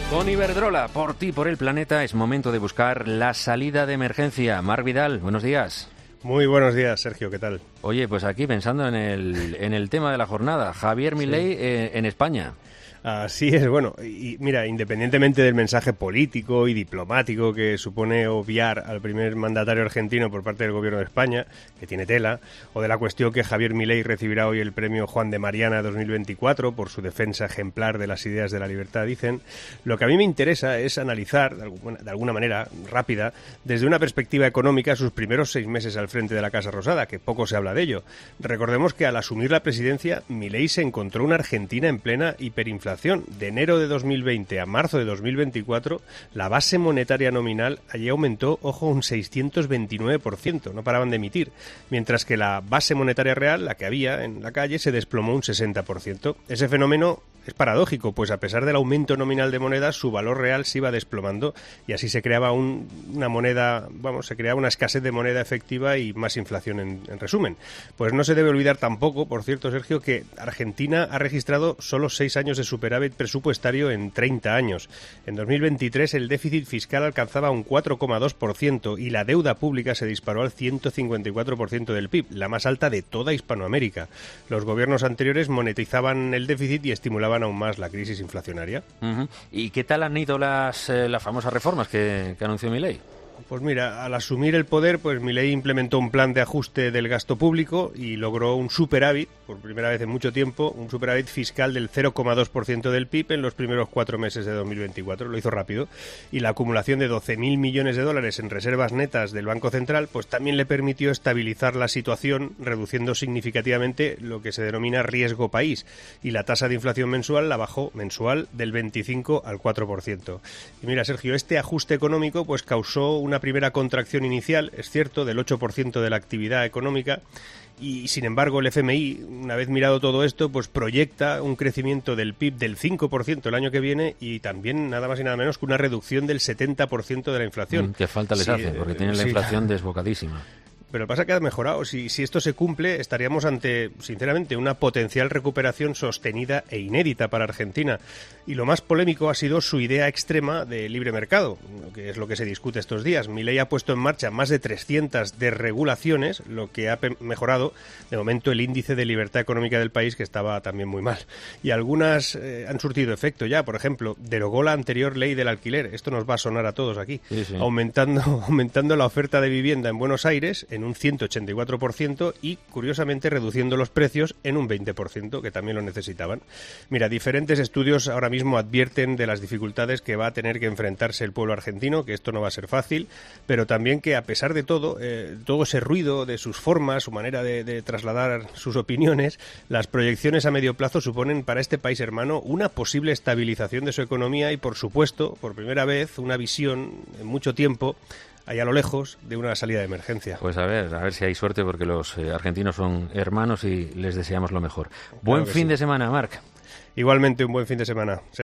Con Iberdrola, por ti, por el planeta, es momento de buscar la salida de emergencia. Marc Vidal, buenos días. Muy buenos días, Sergio, ¿qué tal? Oye, pues aquí pensando en el tema de la jornada, Javier Milei en España. Así es, bueno, y mira, independientemente del mensaje político y diplomático que supone obviar al primer mandatario argentino por parte del gobierno de España, que tiene tela, o de la cuestión que Javier Milei recibirá hoy el premio Juan de Mariana 2024 por su defensa ejemplar de las ideas de la libertad, dicen, lo que a mí me interesa es analizar, de alguna manera rápida, desde una perspectiva económica, sus primeros 6 meses al frente de la Casa Rosada, que poco se habla de ello. Recordemos que al asumir la presidencia, Milei se encontró una Argentina en plena hiperinflación. De enero de 2020 a marzo de 2024, la base monetaria nominal allí aumentó, ojo, un 629%, no paraban de emitir, mientras que la base monetaria real, la que había en la calle, se desplomó un 60%. Ese fenómeno es paradójico, pues a pesar del aumento nominal de monedas, su valor real se iba desplomando y así se creaba se creaba una escasez de moneda efectiva y más inflación en resumen. Pues no se debe olvidar tampoco, por cierto, Sergio, que Argentina ha registrado solo 6 años de superávit presupuestario en 30 años. En 2023 el déficit fiscal alcanzaba un 4,2% y la deuda pública se disparó al 154% del PIB, la más alta de toda Hispanoamérica. Los gobiernos anteriores monetizaban el déficit y estimulaban aún más la crisis inflacionaria. Uh-huh. ¿Y qué tal han ido las famosas reformas que anunció Milei? Pues mira, al asumir el poder, pues Milei implementó un plan de ajuste del gasto público y logró un superávit, por primera vez en mucho tiempo, un superávit fiscal del 0,2% del PIB en los primeros 4 meses de 2024. Lo hizo rápido. Y la acumulación de 12.000 millones de dólares en reservas netas del Banco Central, pues también le permitió estabilizar la situación, reduciendo significativamente lo que se denomina riesgo país. Y la tasa de inflación mensual la bajó mensual del 25 al 4%. Y mira, Sergio, este ajuste económico pues causó una primera contracción inicial, es cierto, del 8% de la actividad económica y, sin embargo, el FMI, una vez mirado todo esto, pues proyecta un crecimiento del PIB del 5% el año que viene y también nada más y nada menos que una reducción del 70% de la inflación. ¿Qué falta les hace? Porque tienen la inflación desbocadísima. Pero pasa que ha mejorado. Si esto se cumple, estaríamos ante, sinceramente, una potencial recuperación sostenida e inédita para Argentina. Y lo más polémico ha sido su idea extrema de libre mercado, que es lo que se discute estos días. Milei ha puesto en marcha más de 300 desregulaciones, lo que ha mejorado, de momento, el índice de libertad económica del país, que estaba también muy mal. Y algunas han surtido efecto ya. Por ejemplo, derogó la anterior ley del alquiler. Esto nos va a sonar a todos aquí. Sí. Aumentando la oferta de vivienda en Buenos Aires en un 184% y, curiosamente, reduciendo los precios en un 20%, que también lo necesitaban. Mira, diferentes estudios ahora mismo advierten de las dificultades que va a tener que enfrentarse el pueblo argentino, que esto no va a ser fácil, pero también que, a pesar de todo, todo ese ruido de sus formas, su manera de trasladar sus opiniones, las proyecciones a medio plazo suponen para este país hermano una posible estabilización de su economía y, por supuesto, por primera vez, una visión en mucho tiempo ahí a lo lejos de una salida de emergencia. Pues a ver si hay suerte, porque los argentinos son hermanos y les deseamos lo mejor. Claro, buen fin de semana, Marc. Igualmente, un buen fin de semana.